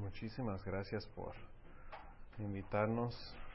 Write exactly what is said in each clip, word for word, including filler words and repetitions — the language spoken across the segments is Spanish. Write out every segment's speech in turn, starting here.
muchísimas gracias por invitarnos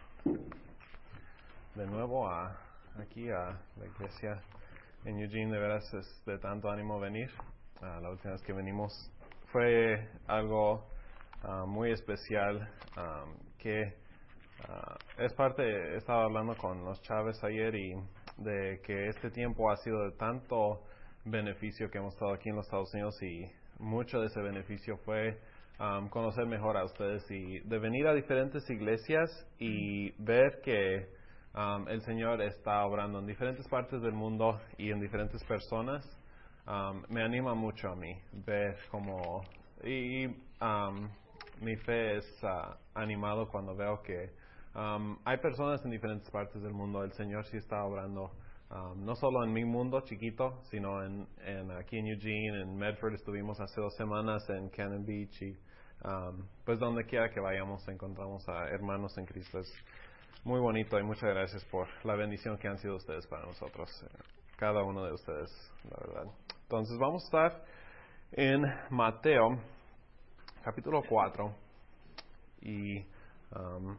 de nuevo a aquí a la iglesia en Eugene. De veras es de tanto ánimo venir. Uh, la última vez que venimos fue algo uh, muy especial um, que uh, es parte, estaba hablando con los Chávez ayer y de que este tiempo ha sido de tanto beneficio que hemos estado aquí en los Estados Unidos, y mucho de ese beneficio fue um, conocer mejor a ustedes y de venir a diferentes iglesias y ver que um, el Señor está obrando en diferentes partes del mundo y en diferentes personas. Um, me anima mucho a mí ver cómo y, y um, mi fe es uh, animado cuando veo que um, hay personas en diferentes partes del mundo. El Señor sí está obrando. Um, no solo en mi mundo chiquito, sino en, en aquí en Eugene, en Medford estuvimos hace dos semanas, en Cannon Beach, y um, pues donde quiera que vayamos encontramos a hermanos en Cristo. Es muy bonito y muchas gracias por la bendición que han sido ustedes para nosotros, cada uno de ustedes, la verdad. Entonces vamos a estar en Mateo capítulo cuatro, y um,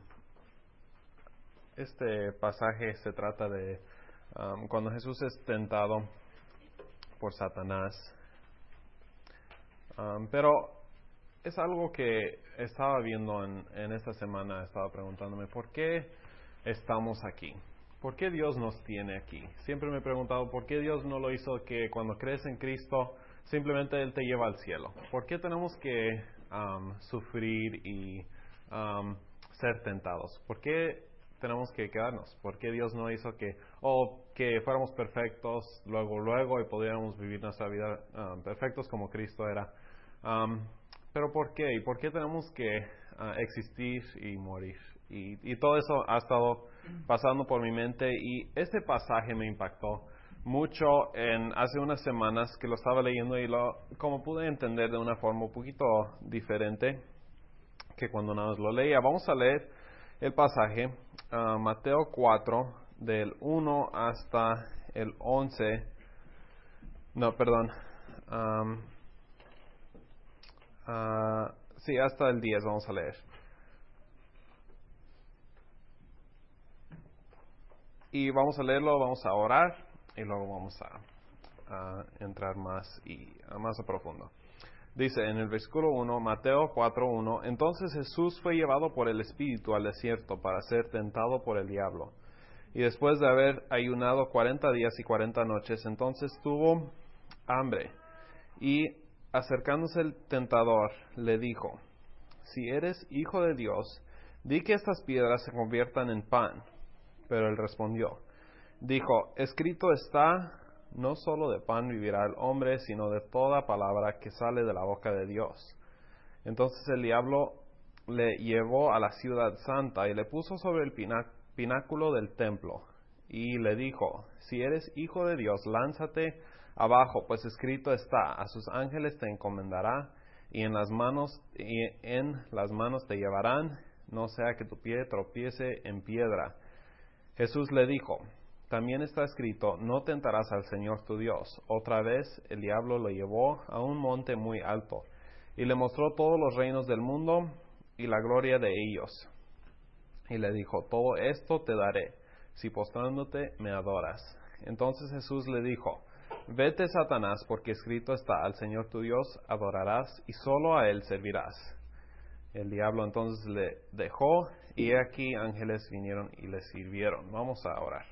este pasaje se trata de Um, cuando Jesús es tentado por Satanás. Um, pero es algo que estaba viendo en, en esta semana, estaba preguntándome, ¿por qué estamos aquí? ¿Por qué Dios nos tiene aquí? Siempre me he preguntado, ¿por qué Dios no lo hizo que cuando crees en Cristo, simplemente Él te lleva al cielo? ¿Por qué tenemos que um, sufrir y um, ser tentados? ¿Por qué tenemos que quedarnos? ¿Por qué Dios no hizo que, o que fuéramos perfectos luego, luego y pudiéramos vivir nuestra vida um, perfectos como Cristo era? Um, pero ¿por qué? ¿Y por qué tenemos que uh, existir y morir? Y, y todo eso ha estado pasando por mi mente, y este pasaje me impactó mucho en hace unas semanas que lo estaba leyendo, y lo, como pude entender de una forma un poquito diferente que cuando nada más lo leía. Vamos a leer el pasaje, uh, Mateo cuatro, del uno hasta el once. No, perdón. Um, uh, sí, hasta el diez vamos a leer. Y vamos a leerlo, vamos a orar, y luego vamos a, a entrar más y a más a profundo. Dice en el versículo uno, Mateo cuatro uno, entonces Jesús fue llevado por el Espíritu al desierto para ser tentado por el diablo. Y después de haber ayunado cuarenta días y cuarenta noches, entonces tuvo hambre. Y acercándose el tentador, le dijo, si eres hijo de Dios, di que estas piedras se conviertan en pan. Pero él respondió, dijo, escrito está, no solo de pan vivirá el hombre, sino de toda palabra que sale de la boca de Dios. Entonces el diablo le llevó a la ciudad santa y le puso sobre el pináculo del templo y le dijo, si eres hijo de Dios, lánzate abajo, pues escrito está, a sus ángeles te encomendará y en las manos, y en las manos te llevarán, no sea que tu pie tropiece en piedra. Jesús le dijo, también está escrito, no tentarás al Señor tu Dios. Otra vez el diablo lo llevó a un monte muy alto y le mostró todos los reinos del mundo y la gloria de ellos. Y le dijo, todo esto te daré, si postrándote me adoras. Entonces Jesús le dijo, vete Satanás, porque escrito está, al Señor tu Dios adorarás y solo a Él servirás. El diablo entonces le dejó, y aquí ángeles vinieron y le sirvieron. Vamos a orar.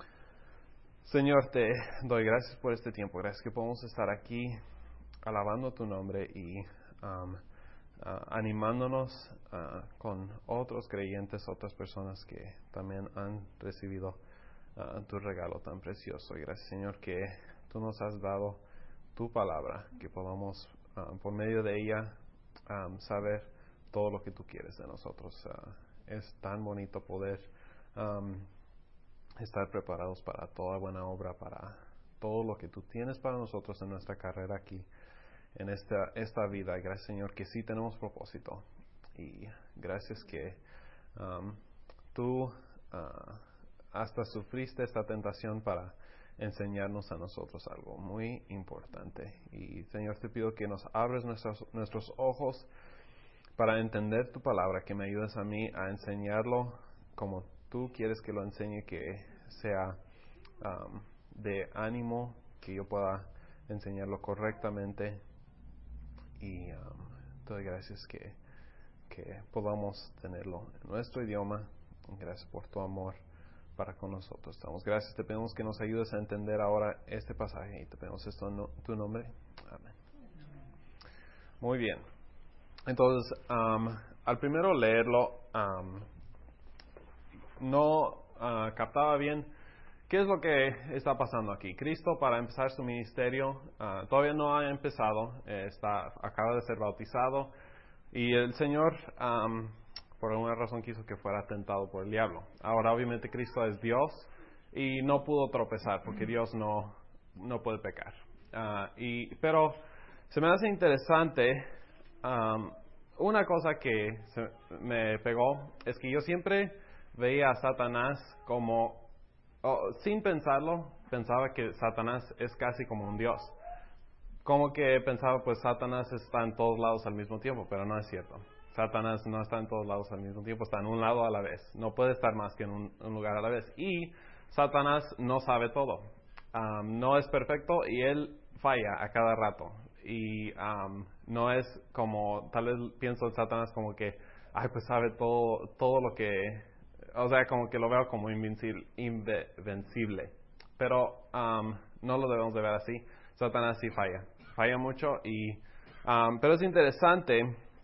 Señor, te doy gracias por este tiempo. Gracias que podemos estar aquí alabando tu nombre y um, uh, animándonos uh, con otros creyentes, otras personas que también han recibido uh, tu regalo tan precioso. Y gracias, Señor, que tú nos has dado tu palabra, que podamos uh, por medio de ella um, saber todo lo que tú quieres de nosotros. Uh, es tan bonito poder um, estar preparados para toda buena obra, para todo lo que tú tienes para nosotros en nuestra carrera aquí, en esta, esta vida. Gracias, Señor, que sí tenemos propósito. Y gracias que um, tú uh, hasta sufriste esta tentación para enseñarnos a nosotros algo muy importante. Y, Señor, te pido que nos abres nuestros, nuestros ojos para entender tu palabra, que me ayudes a mí a enseñarlo como tú quieres que lo enseñe, que sea um, de ánimo, que yo pueda enseñarlo correctamente. Y um, te doy gracias que, que podamos tenerlo en nuestro idioma. Gracias por tu amor para con nosotros. Estamos gracias, te pedimos que nos ayudes a entender ahora este pasaje y te pedimos esto en tu nombre. Amén. Muy bien. Entonces, um, al primero leerlo, um, no uh, captaba bien qué es lo que está pasando aquí. Cristo, para empezar su ministerio, uh, todavía no ha empezado, eh, está, acaba de ser bautizado, y el Señor, um, por alguna razón, quiso que fuera tentado por el diablo. Ahora, obviamente, Cristo es Dios y no pudo tropezar, porque Dios no, no puede pecar. Uh, y, pero se me hace interesante. Um, una cosa que se me pegó es que yo siempre veía a Satanás como, oh, sin pensarlo, pensaba que Satanás es casi como un Dios. Como que pensaba, pues Satanás está en todos lados al mismo tiempo, pero no es cierto. Satanás no está en todos lados al mismo tiempo, está en un lado a la vez. No puede estar más que en un, un lugar a la vez. Y Satanás no sabe todo. Um, no es perfecto y él falla a cada rato. Y um, no es como, tal vez pienso en Satanás como que, ay, pues sabe todo, todo lo que, o sea, como que lo veo como invencible. invencible. Pero um, no lo debemos de ver así. Satanás sí falla, falla mucho. Y, um, pero es interesante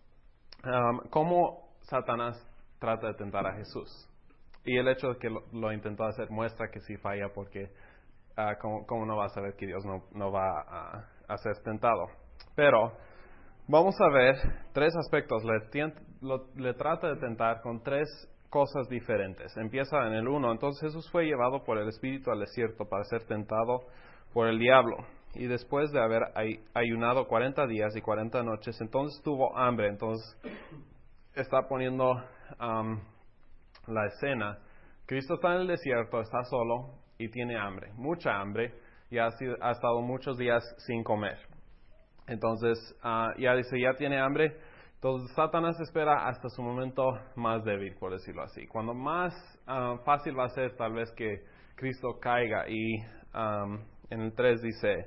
um, cómo Satanás trata de tentar a Jesús. Y el hecho de que lo, lo intentó hacer muestra que sí falla, porque uh, ¿cómo, cómo no va a saber que Dios no, no va a, a ser tentado? Pero vamos a ver tres aspectos. Le, tient, lo, le trata de tentar con tres cosas diferentes. Empieza en el uno. Entonces Jesús fue llevado por el Espíritu al desierto para ser tentado por el diablo. Y después de haber ayunado cuarenta días y cuarenta noches, entonces tuvo hambre. Entonces está poniendo um, la escena. Cristo está en el desierto, está solo y tiene hambre, mucha hambre, y ha, sido, ha estado muchos días sin comer. Entonces, uh, ya dice, ya tiene hambre. Entonces, Satanás espera hasta su momento más débil, por decirlo así. Cuando más uh, fácil va a ser, tal vez, que Cristo caiga. Y um, en el tres dice,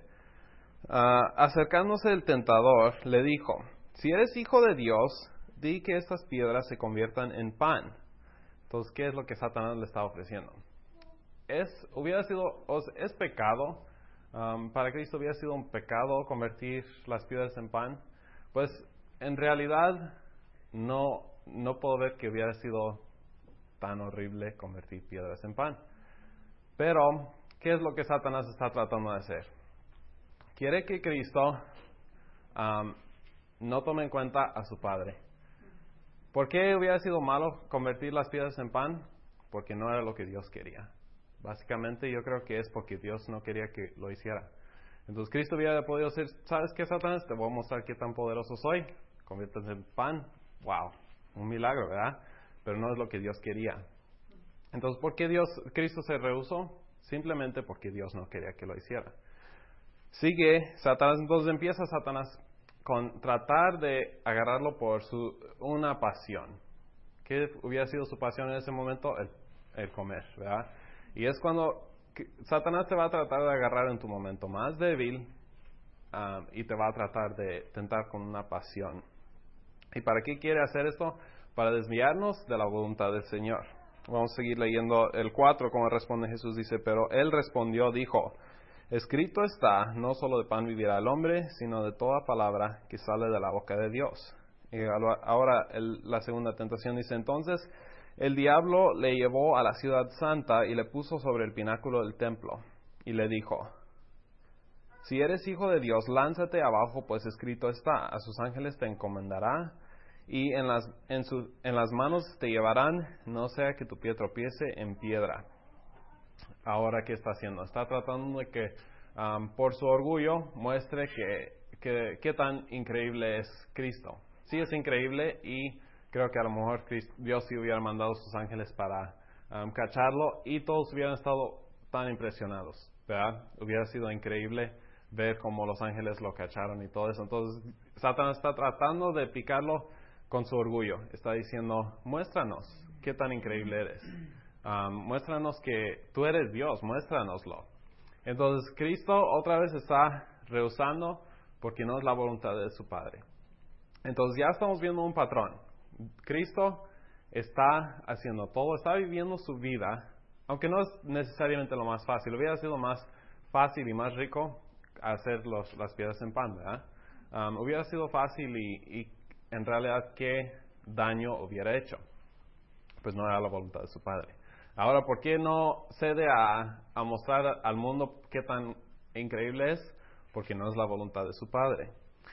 uh, acercándose el tentador, le dijo, si eres hijo de Dios, di que estas piedras se conviertan en pan. Entonces, ¿qué es lo que Satanás le está ofreciendo? Es, hubiera sido, es pecado. Um, para Cristo hubiera sido un pecado convertir las piedras en pan. Pues en realidad no, no puedo ver que hubiera sido tan horrible convertir piedras en pan. Pero, ¿qué es lo que Satanás está tratando de hacer? Quiere que Cristo um, no tome en cuenta a su Padre. ¿Por qué hubiera sido malo convertir las piedras en pan? Porque no era lo que Dios quería. Básicamente yo creo que es porque Dios no quería que lo hiciera. Entonces Cristo hubiera podido decir, ¿sabes qué, Satanás? Te voy a mostrar qué tan poderoso soy. Conviértete en pan. ¡Wow! Un milagro, ¿verdad? Pero no es lo que Dios quería. Entonces, ¿por qué Dios, Cristo se rehusó? Simplemente porque Dios no quería que lo hiciera. Sigue Satanás, entonces empieza Satanás con tratar de agarrarlo por su una pasión. ¿Qué hubiera sido su pasión en ese momento? El, el comer, ¿verdad? Y es cuando Satanás te va a tratar de agarrar en tu momento más débil um, y te va a tratar de tentar con una pasión. ¿Y para qué quiere hacer esto? Para desviarnos de la voluntad del Señor. Vamos a seguir leyendo el cuatro, como responde Jesús. Dice, pero él respondió, dijo, escrito está, no solo de pan vivirá el hombre, sino de toda palabra que sale de la boca de Dios. Y ahora el, la segunda tentación dice, entonces el diablo le llevó a la ciudad santa y le puso sobre el pináculo del templo. Y le dijo, si eres hijo de Dios, lánzate abajo, pues escrito está, a sus ángeles te encomendará, y en las, en, su, en las manos te llevarán, no sea que tu pie tropiece en piedra. Ahora, ¿qué está haciendo? Está tratando de que, um, por su orgullo, muestre que, que, qué tan increíble es Cristo. Sí es increíble, y creo que a lo mejor Dios sí hubiera mandado sus ángeles para um, cacharlo, y todos hubieran estado tan impresionados, ¿verdad? Hubiera sido increíble ver cómo los ángeles lo cacharon y todo eso. Entonces, Satanás está tratando de picarlo con su orgullo. Está diciendo, muéstranos qué tan increíble eres. Um, muéstranos que tú eres Dios, muéstranoslo. Entonces Cristo otra vez está rehusando porque no es la voluntad de su Padre. Entonces ya estamos viendo un patrón. Cristo está haciendo todo, está viviendo su vida, aunque no es necesariamente lo más fácil. Hubiera sido más fácil y más rico hacer los, las piedras en pan, ¿verdad? Um, hubiera sido fácil y, y en realidad qué daño hubiera hecho. Pues no era la voluntad de su Padre. Ahora, ¿por qué no cede a, a mostrar al mundo qué tan increíble es? Porque no es la voluntad de su Padre.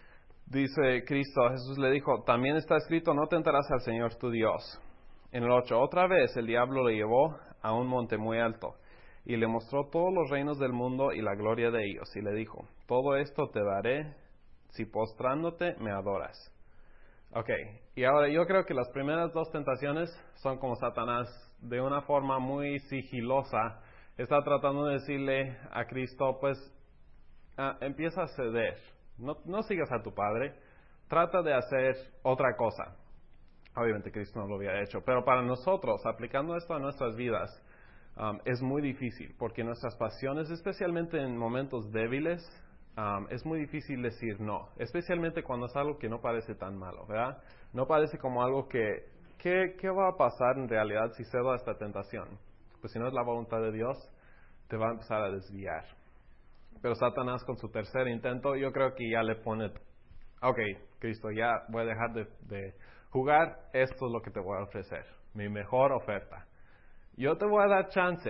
Dice Cristo, Jesús le dijo, también está escrito, no tentarás al Señor tu Dios. En el ocho, otra vez el diablo le llevó a un monte muy alto y le mostró todos los reinos del mundo y la gloria de ellos. Y le dijo, todo esto te daré si postrándote me adoras. Ok, y ahora yo creo que las primeras dos tentaciones son como Satanás, de una forma muy sigilosa, está tratando de decirle a Cristo, pues uh, empieza a ceder, no, no sigas a tu Padre, trata de hacer otra cosa. Obviamente Cristo no lo había hecho, pero para nosotros, aplicando esto a nuestras vidas, um, es muy difícil, porque nuestras pasiones, especialmente en momentos débiles, Um, es muy difícil decir no, especialmente cuando es algo que no parece tan malo, ¿verdad? No parece como algo que, ¿qué, qué va a pasar en realidad si cedo a esta tentación? Pues si no es la voluntad de Dios, te va a empezar a desviar. Pero Satanás con su tercer intento, yo creo que ya le pone, ok, Cristo, ya voy a dejar de, de jugar, esto es lo que te voy a ofrecer, mi mejor oferta. Yo te voy a dar chance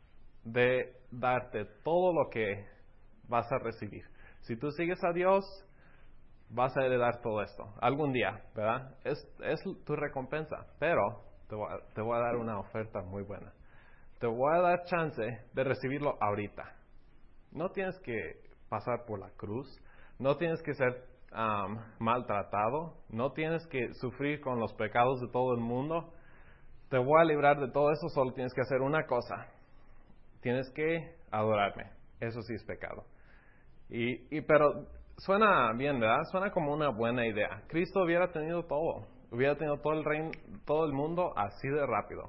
de darte todo lo que vas a recibir. Si tú sigues a Dios, vas a heredar todo esto. Algún día, ¿verdad? Es, es tu recompensa. Pero te voy, a, te voy a dar una oferta muy buena. Te voy a dar chance de recibirlo ahorita. No tienes que pasar por la cruz. No tienes que ser um, maltratado. No tienes que sufrir con los pecados de todo el mundo. Te voy a librar de todo eso. Solo tienes que hacer una cosa. Tienes que adorarme. Eso sí es pecado. Y, y pero suena bien, ¿verdad? Suena como una buena idea. Cristo hubiera tenido todo, hubiera tenido todo el reino, todo el mundo así de rápido.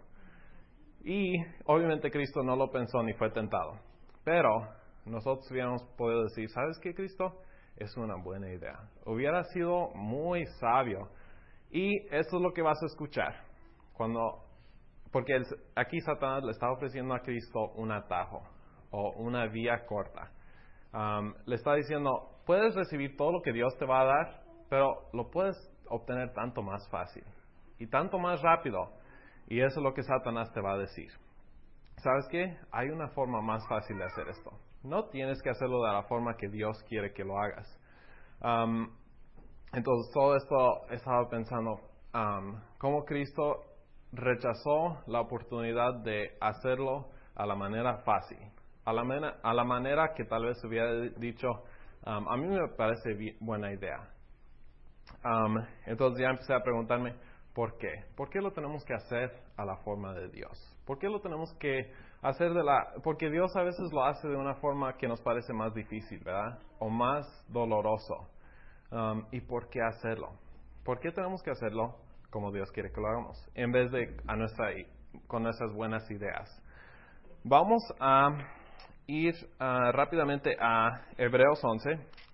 Y obviamente Cristo no lo pensó ni fue tentado. Pero nosotros hubiéramos podido decir, ¿sabes qué, Cristo? Es una buena idea. Hubiera sido muy sabio. Y esto es lo que vas a escuchar. Cuando, porque el, aquí Satanás le está ofreciendo a Cristo un atajo o una vía corta. Um, le está diciendo, puedes recibir todo lo que Dios te va a dar, pero lo puedes obtener tanto más fácil y tanto más rápido. Y eso es lo que Satanás te va a decir. ¿Sabes qué? Hay una forma más fácil de hacer esto. No tienes que hacerlo de la forma que Dios quiere que lo hagas. Um, entonces, todo esto estaba pensando, um, cómo Cristo rechazó la oportunidad de hacerlo a la manera fácil. A la, manera, a la manera que tal vez hubiera dicho, um, a mí me parece bien, buena idea. Um, entonces ya empecé a preguntarme, ¿por qué? ¿Por qué lo tenemos que hacer a la forma de Dios? ¿Por qué lo tenemos que hacer de la... Porque Dios a veces lo hace de una forma que nos parece más difícil, ¿verdad? O más doloroso. Um, ¿Y por qué hacerlo? ¿Por qué tenemos que hacerlo como Dios quiere que lo hagamos? En vez de a nuestra, con nuestras buenas ideas. Vamos a ir uh, rápidamente a Hebreos once.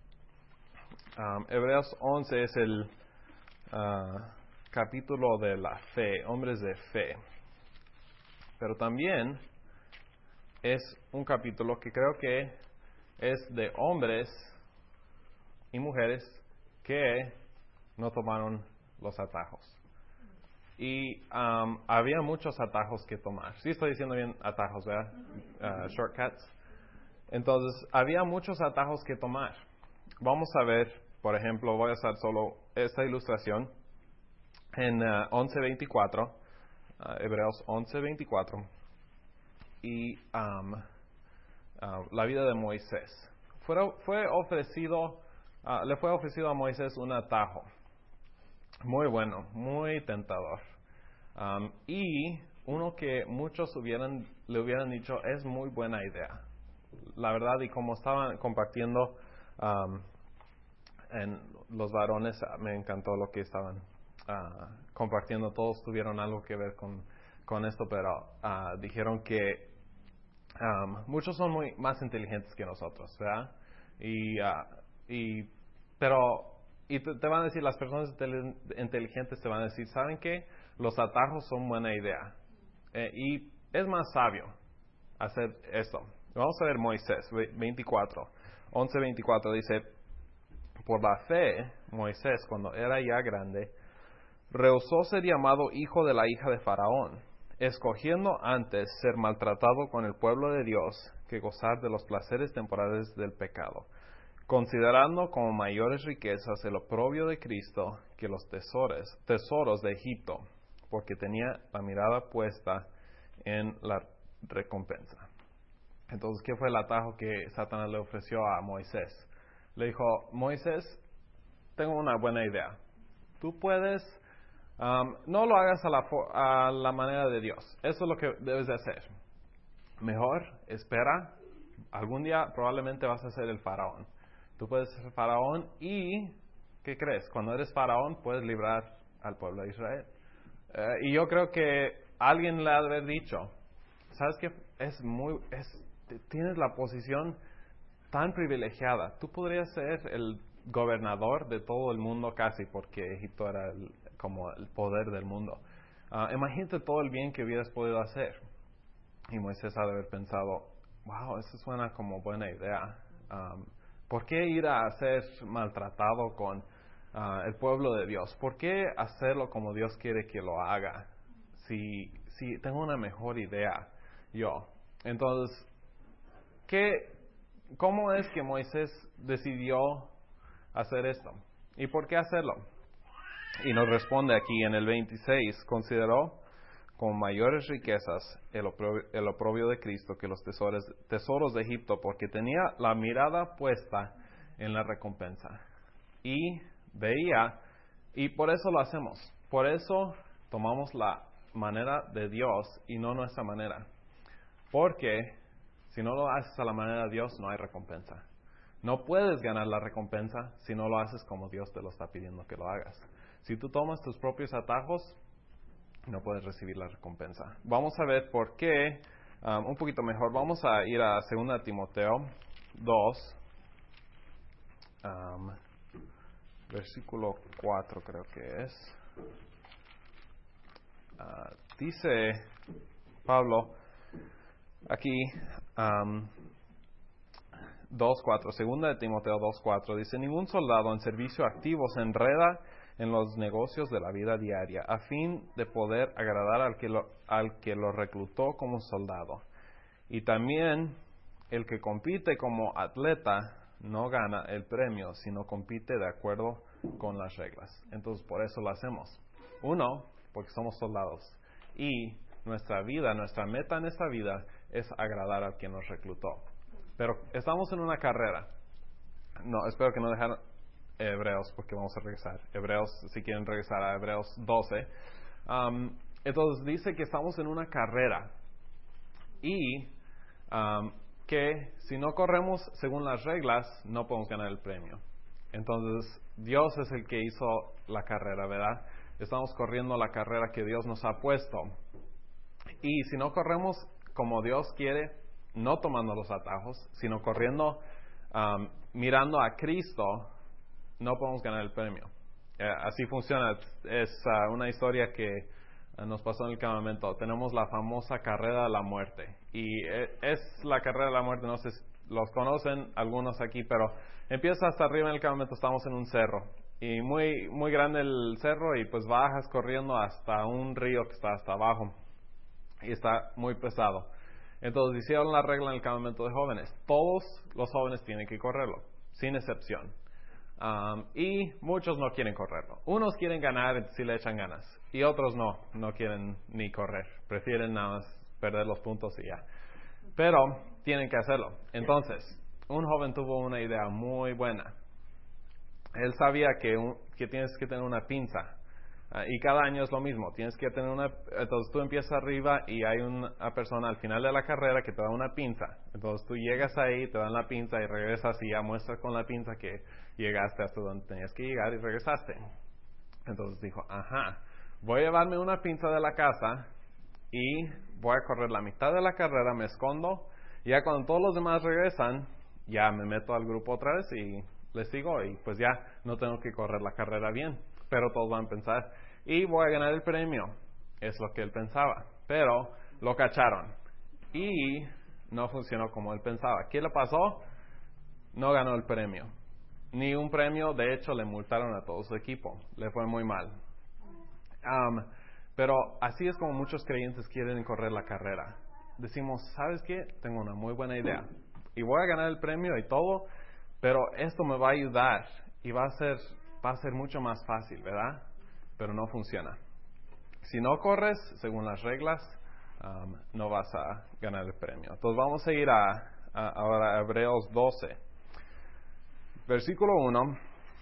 Um, Hebreos once es el uh, capítulo de la fe, hombres de fe. Pero también es un capítulo que creo que es de hombres y mujeres que no tomaron los atajos. Y um, había muchos atajos que tomar. Sí estoy diciendo bien atajos, ¿verdad? Uh, shortcuts. Entonces, había muchos atajos que tomar. Vamos a ver, por ejemplo, voy a usar solo esta ilustración en uh, once veinticuatro, uh, Hebreos once veinticuatro, y um, uh, la vida de Moisés. Fue, fue ofrecido, uh, le fue ofrecido a Moisés un atajo. Muy bueno, muy tentador. Um, y uno que muchos hubieran, le hubieran dicho es muy buena idea. La verdad, y como estaban compartiendo um, en los varones, me encantó lo que estaban uh, compartiendo, todos tuvieron algo que ver con, con esto, pero uh, dijeron que um, muchos son muy más inteligentes que nosotros, ¿verdad? Y, uh, y pero y te, te van a decir, las personas inteligentes te van a decir, ¿saben qué? Los atajos son buena idea. Eh, y es más sabio hacer esto. Vamos a ver Moisés veinticuatro, once veinticuatro dice, por la fe, Moisés, cuando era ya grande, rehusó ser llamado hijo de la hija de Faraón, escogiendo antes ser maltratado con el pueblo de Dios que gozar de los placeres temporales del pecado, considerando como mayores riquezas el oprobio de Cristo que los tesoros, tesoros de Egipto, porque tenía la mirada puesta en la recompensa. Entonces, ¿qué fue el atajo que Satanás le ofreció a Moisés? Le dijo, Moisés, tengo una buena idea. Tú puedes, um, no lo hagas a la, a la manera de Dios. Eso es lo que debes de hacer. Mejor, espera, algún día probablemente vas a ser el faraón. Tú puedes ser faraón y, ¿qué crees? Cuando eres faraón puedes librar al pueblo de Israel. Uh, y yo creo que alguien le ha de haber dicho, ¿sabes qué? Es muy, es, tienes la posición tan privilegiada. Tú podrías ser el gobernador de todo el mundo casi, porque Egipto era el, como el poder del mundo. Uh, imagínate todo el bien que hubieras podido hacer. Y Moisés ha de haber pensado, wow, eso suena como buena idea. Um, ¿Por qué ir a ser maltratado con uh, el pueblo de Dios? ¿Por qué hacerlo como Dios quiere que lo haga? Si, si tengo una mejor idea yo. Entonces, ¿qué, ¿cómo es que Moisés decidió hacer esto? ¿Y por qué hacerlo? Y nos responde aquí en el veintiséis, consideró como mayores riquezas el oprobio, el oprobio de Cristo que los tesoros, tesoros de Egipto, porque tenía la mirada puesta en la recompensa. Y veía, y por eso lo hacemos, por eso tomamos la manera de Dios y no nuestra manera. Porque si no lo haces a la manera de Dios, no hay recompensa. No puedes ganar la recompensa si no lo haces como Dios te lo está pidiendo que lo hagas. Si tú tomas tus propios atajos, no puedes recibir la recompensa. Vamos a ver por qué, um, un poquito mejor. Vamos a ir a segunda Timoteo dos, um, versículo cuatro creo que es. Uh, dice Pablo aquí, um, dos cuatro, segunda de Timoteo dos cuatro, dice, ningún soldado en servicio activo se enreda en los negocios de la vida diaria, a fin de poder agradar al que lo, al que lo reclutó como soldado. Y también el que compite como atleta no gana el premio, sino compite de acuerdo con las reglas. Entonces, por eso lo hacemos. Uno, porque somos soldados. Y nuestra vida, nuestra meta en esta vida es agradar al que nos reclutó. Pero estamos en una carrera. No, espero que no dejaran Hebreos, porque vamos a regresar. Hebreos, si quieren regresar a Hebreos doce. Um, entonces dice que estamos en una carrera y um, que si no corremos según las reglas, no podemos ganar el premio. Entonces, Dios es el que hizo la carrera, ¿verdad? Estamos corriendo la carrera que Dios nos ha puesto. Y si no corremos como Dios quiere, no tomando los atajos, sino corriendo, um, mirando a Cristo, no podemos ganar el premio. Eh, así funciona. Es uh, una historia que uh, nos pasó en el campamento. Tenemos la famosa carrera de la muerte. Y eh, es la carrera de la muerte, no sé si los conocen algunos aquí, pero empieza hasta arriba en el campamento, estamos en un cerro. Y muy, muy grande el cerro y pues bajas corriendo hasta un río que está hasta abajo. Y está muy pesado. Entonces hicieron la regla en el campamento de jóvenes. Todos los jóvenes tienen que correrlo, sin excepción. Um, y muchos no quieren correrlo. Unos quieren ganar si le echan ganas. Y otros no, no quieren ni correr. Prefieren nada más perder los puntos y ya. Pero tienen que hacerlo. Entonces, un joven tuvo una idea muy buena. Él sabía que, un, que tienes que tener una pinza. Uh, y cada año es lo mismo. Tienes que tener una... Entonces tú empiezas arriba y hay una persona al final de la carrera que te da una pinza. Entonces tú llegas ahí, te dan la pinza y regresas y ya muestras con la pinza que llegaste hasta donde tenías que llegar y regresaste. Entonces dijo, ajá, voy a llevarme una pinza de la casa y voy a correr la mitad de la carrera, me escondo, y ya cuando todos los demás regresan, ya me meto al grupo otra vez y les sigo, y pues ya no tengo que correr la carrera bien. Pero todos van a pensar, y voy a ganar el premio. Es lo que él pensaba. Pero lo cacharon. Y no funcionó como él pensaba. ¿Qué le pasó? No ganó el premio. Ni un premio, de hecho le multaron a todo su equipo. Le fue muy mal. Um, pero así es como muchos creyentes quieren correr la carrera. Decimos, ¿sabes qué? Tengo una muy buena idea. Y voy a ganar el premio y todo, pero esto me va a ayudar y va a ser, va a ser mucho más fácil, ¿verdad? Pero no funciona. Si no corres según las reglas, um, no vas a ganar el premio. Entonces vamos a ir a, a, ahora a Hebreos doce. Versículo uno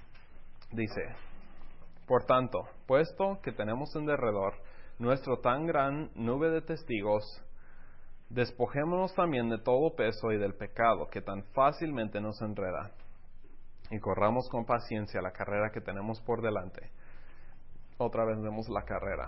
dice, por tanto, puesto que tenemos en derredor nuestro tan gran nube de testigos, despojémonos también de todo peso y del pecado que tan fácilmente nos enreda, y corramos con paciencia la carrera que tenemos por delante. Otra vez vemos la carrera.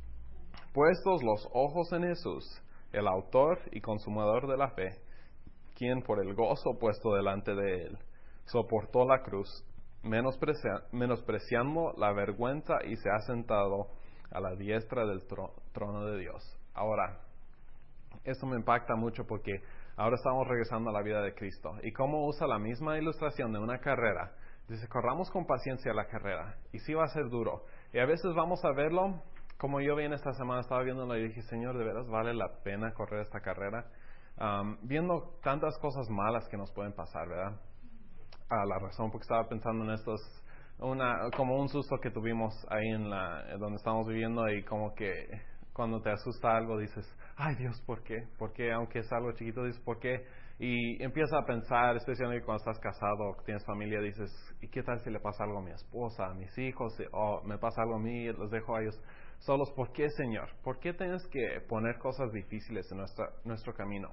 Puestos los ojos en Jesús, el autor y consumador de la fe, quien por el gozo puesto delante de él, soportó la cruz, menosprecia, menospreciando la vergüenza, y se ha sentado a la diestra del tro, trono de Dios. Ahora, esto me impacta mucho porque ahora estamos regresando a la vida de Cristo. Y cómo usa la misma ilustración de una carrera. Dice, corramos con paciencia la carrera. Y sí va a ser duro. Y a veces vamos a verlo, como yo vi en esta semana, estaba viéndolo y dije, Señor, ¿de veras vale la pena correr esta carrera? Um, viendo tantas cosas malas que nos pueden pasar, ¿verdad? Ah, la razón porque estaba pensando en estos, una, como un susto que tuvimos ahí en la, donde estamos viviendo, y como que cuando te asusta algo dices, ay Dios, ¿por qué? ¿Por qué? Aunque es algo chiquito, dices, ¿por qué? Y empiezas a pensar, especialmente cuando estás casado, tienes familia, dices, ¿y qué tal si le pasa algo a mi esposa, a mis hijos? O me pasa algo a mí, los dejo a ellos solos. ¿Por qué, Señor? ¿Por qué tienes que poner cosas difíciles en nuestra, nuestro camino?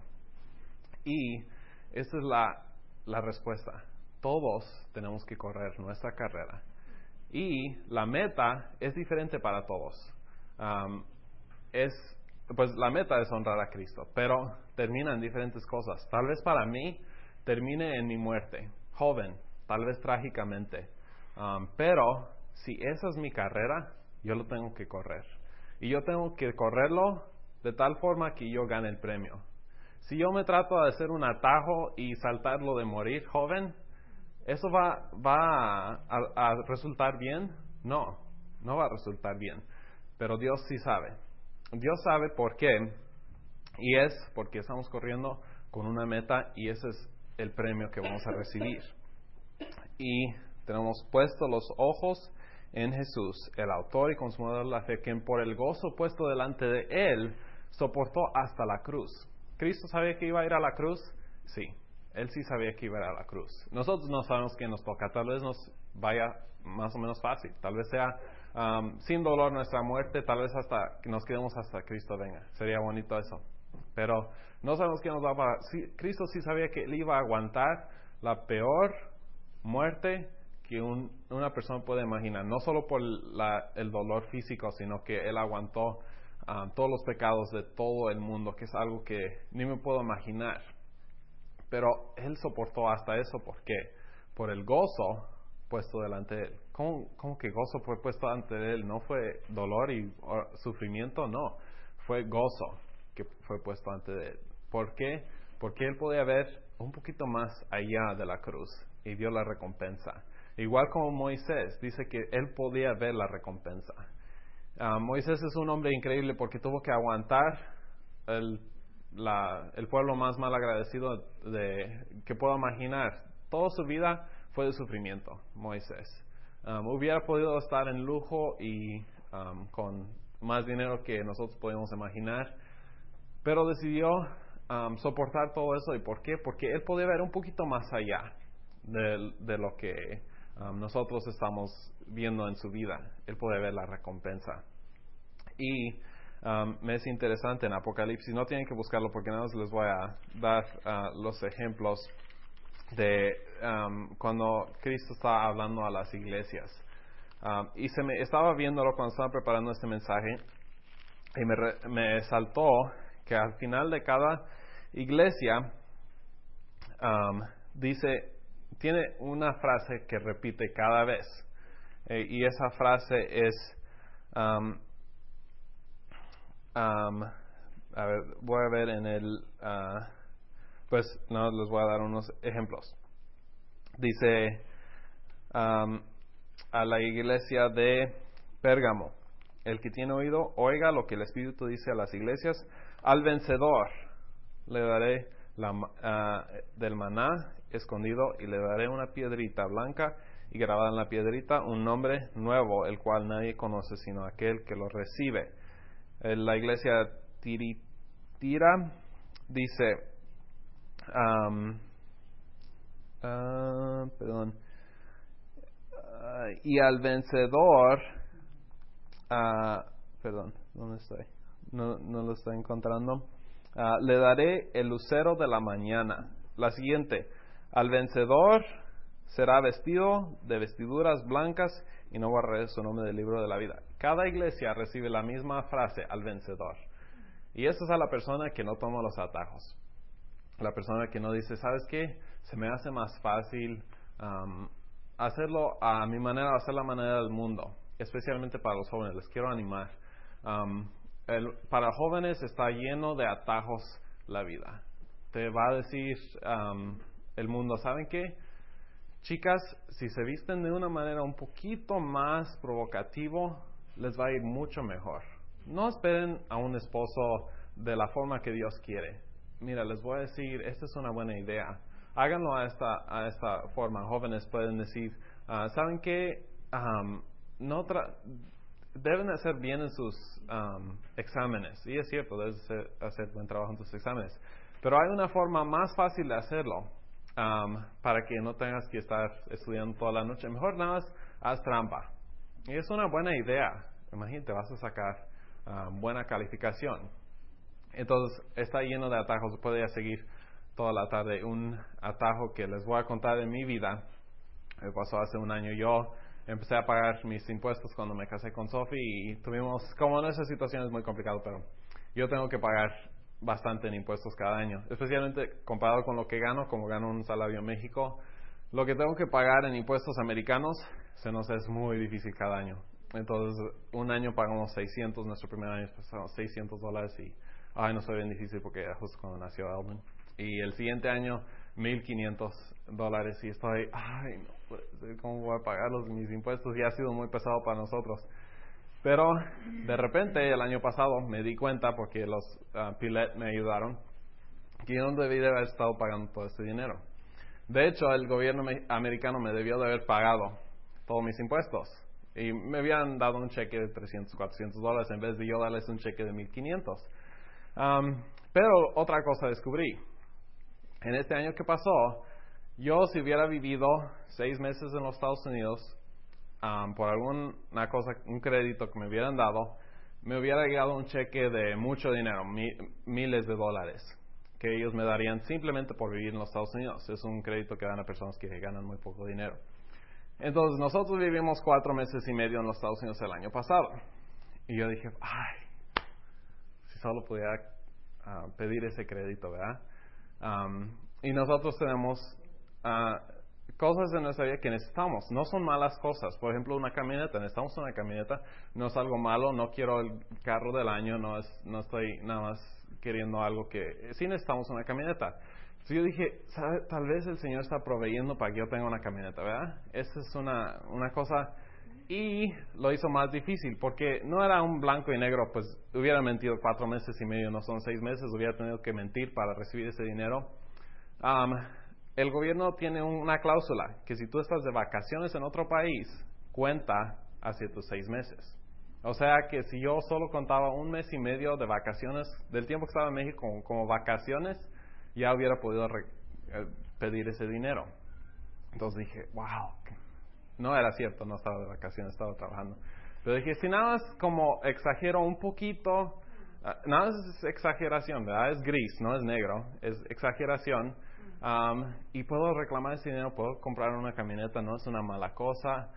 Y esta es la, la respuesta. Todos tenemos que correr nuestra carrera. Y la meta es diferente para todos. Um, es, pues la meta es honrar a Cristo, pero termina en diferentes cosas. Tal vez para mí termine en mi muerte, joven, tal vez trágicamente. Um, pero si esa es mi carrera, yo lo tengo que correr. Y yo tengo que correrlo de tal forma que yo gane el premio. Si yo me trato de hacer un atajo y saltarlo de morir joven, ¿eso va, va a, a, a resultar bien? No, no va a resultar bien. Pero Dios sí sabe. Dios sabe por qué. Y es porque estamos corriendo con una meta, y ese es el premio que vamos a recibir. Y tenemos puesto los ojos en Jesús, el autor y consumador de la fe, quien por el gozo puesto delante de él soportó hasta la cruz. ¿Cristo sabía que iba a ir a la cruz? Sí. Él sí sabía que iba a ir a la cruz. Nosotros no sabemos qué nos toca. Tal vez nos vaya más o menos fácil. Tal vez sea um, sin dolor nuestra muerte. Tal vez hasta que nos quedemos hasta Cristo venga. Sería bonito eso. Pero no sabemos qué nos va a pasar. Sí, Cristo sí sabía que él iba a aguantar la peor muerte que un, una persona puede imaginar. No solo por la, el dolor físico, sino que él aguantó um, todos los pecados de todo el mundo, que es algo que ni me puedo imaginar. Pero él soportó hasta eso. ¿Por qué? Por el gozo puesto delante de él. ¿Cómo, cómo que gozo fue puesto delante de él? ¿No fue dolor y sufrimiento? No. Fue gozo que fue puesto delante de él. ¿Por qué? Porque él podía ver un poquito más allá de la cruz y vio la recompensa. Igual como Moisés, dice que él podía ver la recompensa. Uh, Moisés es un hombre increíble porque tuvo que aguantar el La, el pueblo más mal agradecido de, que puedo imaginar. Toda su vida fue de sufrimiento, Moisés. Um, hubiera podido estar en lujo y um, con más dinero que nosotros podemos imaginar, pero decidió um, soportar todo eso. ¿Y por qué? Porque él podía ver un poquito más allá de, de lo que um, nosotros estamos viendo en su vida. Él podía ver la recompensa. Y Um, me es interesante en Apocalipsis, no tienen que buscarlo porque nada más les voy a dar uh, los ejemplos de um, cuando Cristo está hablando a las iglesias. Um, y se me estaba viéndolo cuando estaba preparando este mensaje y me, re, me saltó que al final de cada iglesia um, dice, tiene una frase que repite cada vez. Eh, y esa frase es, um, um, a ver, voy a ver en el, uh, pues no, les voy a dar unos ejemplos. Dice um, a la iglesia de Pérgamo, el que tiene oído, oiga lo que el Espíritu dice a las iglesias. Al vencedor le daré la, uh, del maná escondido y le daré una piedrita blanca y grabada en la piedrita un nombre nuevo, el cual nadie conoce sino aquel que lo recibe. En la iglesia Tiritira dice, um, uh, perdón, uh, y al vencedor, uh, perdón, ¿dónde estoy? No, no lo estoy encontrando. Uh, le daré el lucero de la mañana. La siguiente, al vencedor será vestido de vestiduras blancas y no borraré su nombre del libro de la vida. Cada iglesia recibe la misma frase, al vencedor. Y esa es a la persona que no toma los atajos. La persona que no dice, ¿sabes qué? Se me hace más fácil um, hacerlo a mi manera, hacer la manera del mundo. Especialmente para los jóvenes. Les quiero animar. Um, el, para jóvenes está lleno de atajos la vida. Te va a decir um, el mundo, ¿saben qué? Chicas, si se visten de una manera un poquito más provocativo, les va a ir mucho mejor. No esperen a un esposo de la forma que Dios quiere. Mira, les voy a decir, esta es una buena idea. Háganlo a esta, a esta forma. Jóvenes pueden decir, uh, ¿saben qué? Um, no tra- deben hacer bien en sus um, exámenes. Y es cierto, debes hacer, hacer buen trabajo en tus exámenes. Pero hay una forma más fácil de hacerlo. Um, para que no tengas que estar estudiando toda la noche. Mejor nada más haz trampa. Y es una buena idea. Imagínate, vas a sacar um, buena calificación. Entonces, está lleno de atajos. Podría seguir toda la tarde. Un atajo que les voy a contar de mi vida. Me pasó hace un año. Yo empecé a pagar mis impuestos cuando me casé con Sophie y tuvimos, como en esa situación es muy complicado, pero yo tengo que pagar bastante en impuestos cada año, especialmente comparado con lo que gano, como gano un salario en México. Lo que tengo que pagar en impuestos americanos se nos es muy difícil cada año. Entonces, un año pagamos seiscientos, nuestro primer año pagamos seiscientos dólares y, ay, no soy bien difícil porque era justo cuando nació Alvin. Y el siguiente año, mil quinientos dólares y estoy, ay, no puede ser, ¿cómo voy a pagar los, mis impuestos? Y ha sido muy pesado para nosotros. Pero de repente el año pasado me di cuenta, porque los uh, Pilet me ayudaron, que yo no debí de haber estado pagando todo este dinero. De hecho, el gobierno me, americano me debió de haber pagado todos mis impuestos. Y me habían dado un cheque de trescientos, cuatrocientos dólares en vez de yo darles un cheque de mil quinientos. Um, pero otra cosa descubrí. En este año que pasó, yo si hubiera vivido seis meses en los Estados Unidos, Um, por alguna cosa, un crédito que me hubieran dado, me hubiera llegado un cheque de mucho dinero, mi, miles de dólares, que ellos me darían simplemente por vivir en los Estados Unidos. Es un crédito que dan a personas que ganan muy poco dinero. Entonces, nosotros vivimos cuatro meses y medio en los Estados Unidos el año pasado. Y yo dije, ay, si solo pudiera uh, pedir ese crédito, ¿verdad? Um, y nosotros tenemos Uh, cosas en nuestra vida que necesitamos. No son malas cosas. Por ejemplo, una camioneta. Necesitamos una camioneta. No es algo malo. No quiero el carro del año. No es, no estoy nada más queriendo algo que... Sí necesitamos una camioneta. Entonces yo dije, ¿sabe? Tal vez el Señor está proveyendo para que yo tenga una camioneta, ¿verdad? Esa es una, una cosa... Y lo hizo más difícil, porque no era un blanco y negro. Pues hubiera mentido cuatro meses y medio, no son seis meses. Hubiera tenido que mentir para recibir ese dinero. Um, El gobierno tiene una cláusula que si tú estás de vacaciones en otro país, cuenta hacia tus seis meses. O sea que si yo solo contaba un mes y medio de vacaciones, del tiempo que estaba en México como, como vacaciones, ya hubiera podido re, eh, pedir ese dinero. Entonces dije, wow, no era cierto, no estaba de vacaciones, estaba trabajando. Pero dije, si nada más como exagero un poquito, uh, nada es exageración, ¿verdad? Es gris, no es negro, es exageración. Um, y puedo reclamar ese dinero, puedo comprar una camioneta, no es una mala cosa.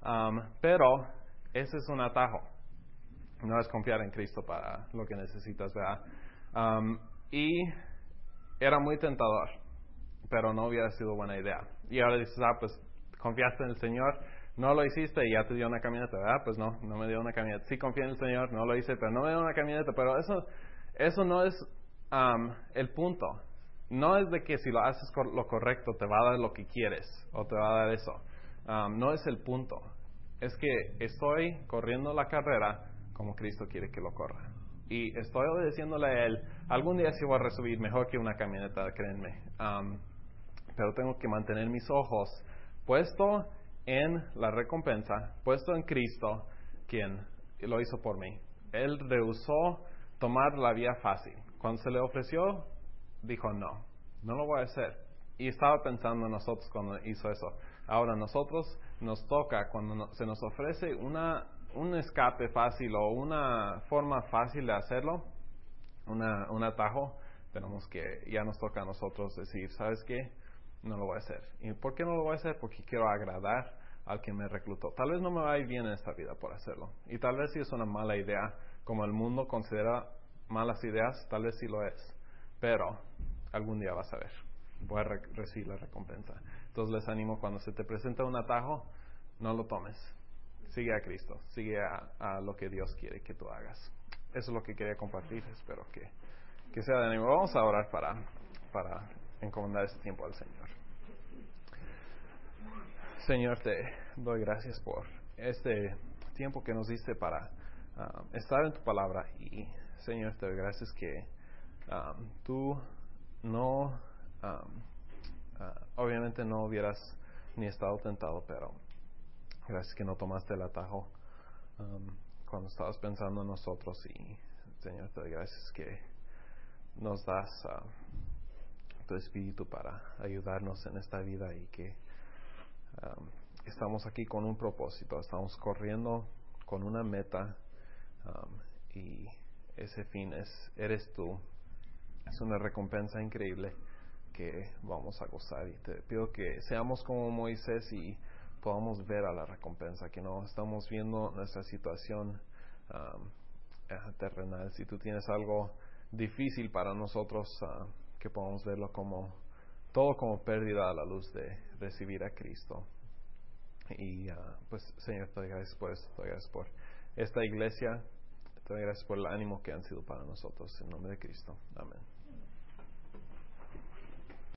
Um, pero ese es un atajo. No es confiar en Cristo para lo que necesitas, ¿verdad? Um, y era muy tentador, pero no hubiera sido buena idea. Y ahora dices, ah, pues confiaste en el Señor, no lo hiciste y ya te dio una camioneta, ¿verdad? Pues no, no me dio una camioneta. Sí confié en el Señor, no lo hice, pero no me dio una camioneta. Pero eso, eso no es um, el punto. No es de que si lo haces cor- lo correcto te va a dar lo que quieres o te va a dar eso. Um, no es el punto. Es que estoy corriendo la carrera como Cristo quiere que lo corra. Y estoy obedeciéndole a Él. Algún día sí voy a recibir mejor que una camioneta, créanme. Um, pero tengo que mantener mis ojos puestos en la recompensa, puesto en Cristo, quien lo hizo por mí. Él rehusó tomar la vía fácil. Cuando se le ofreció, dijo no, no lo voy a hacer. Y estaba pensando en nosotros cuando hizo eso. Ahora nosotros nos toca, cuando no, se nos ofrece una, un escape fácil o una forma fácil de hacerlo, una, un atajo, tenemos que, ya nos toca a nosotros decir, ¿sabes qué? No lo voy a hacer. ¿Y por qué no lo voy a hacer? Porque quiero agradar al que me reclutó. Tal vez no me va a ir bien en esta vida por hacerlo. Y tal vez sí es una mala idea. Como el mundo considera malas ideas, tal vez sí lo es. Pero algún día vas a ver. Voy a re- recibir la recompensa. Entonces les animo, cuando se te presenta un atajo, no lo tomes. Sigue a Cristo. Sigue a, a lo que Dios quiere que tú hagas. Eso es lo que quería compartir. Espero que, que sea de ánimo. Vamos a orar para, para encomendar este tiempo al Señor. Señor, te doy gracias por este tiempo que nos diste para um, estar en tu palabra. Y, Señor, te doy gracias que um, tú no, um, uh, obviamente no hubieras ni estado tentado, pero gracias que no tomaste el atajo um, cuando estabas pensando en nosotros. Y, Señor, te doy gracias que nos das uh, tu espíritu para ayudarnos en esta vida y que Um, estamos aquí con un propósito, estamos corriendo con una meta um, y ese fin es, eres tú. Es una recompensa increíble que vamos a gozar y te pido que seamos como Moisés y podamos ver a la recompensa, que no estamos viendo nuestra situación um, terrenal. Si tú tienes algo difícil para nosotros, uh, que podamos verlo como todo como pérdida a la luz de recibir a Cristo. Y uh, pues Señor, te doy gracias por esto, te doy gracias por esta iglesia, te doy gracias por el ánimo que han sido para nosotros, en nombre de Cristo. Amén.